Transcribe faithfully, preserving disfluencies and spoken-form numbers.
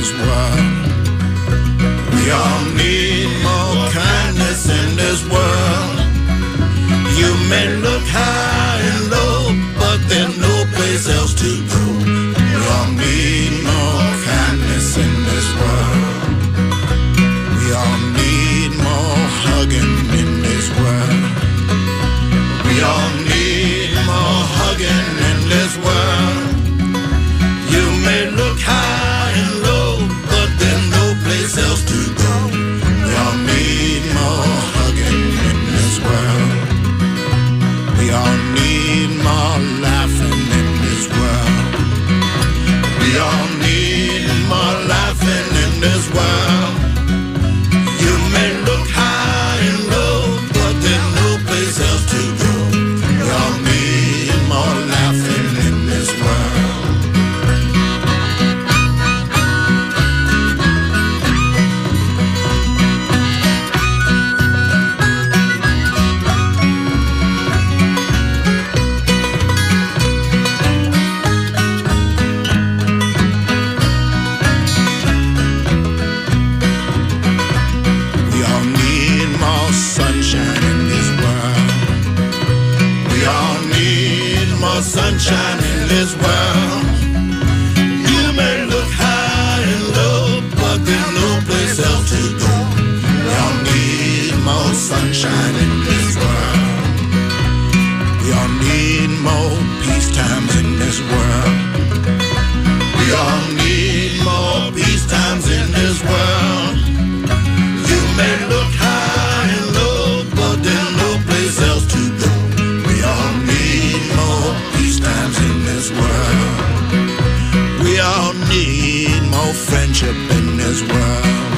this world. We all need more kindness in this world. You may look high and low, but there's no place else to go. We all need more kindness in this world. We all need more hugging in this world. We all need more hugging in this world. You may look high and low, but there's no place else to go. We all need more hugging in this world. We all need more laughing in this world. We all need more laughing in this world. You may look high and low, but there's no place else to go. We all need more laughing in this world. Sunshine in this world. You may look high and low, but there's no place else to go. We all need more sunshine in this world. We all need more peace times in this world. We all need more peace times in this world. You may look high and low, but there's no place else to go. We all need more peace times in this world. We all need more friendship in this world.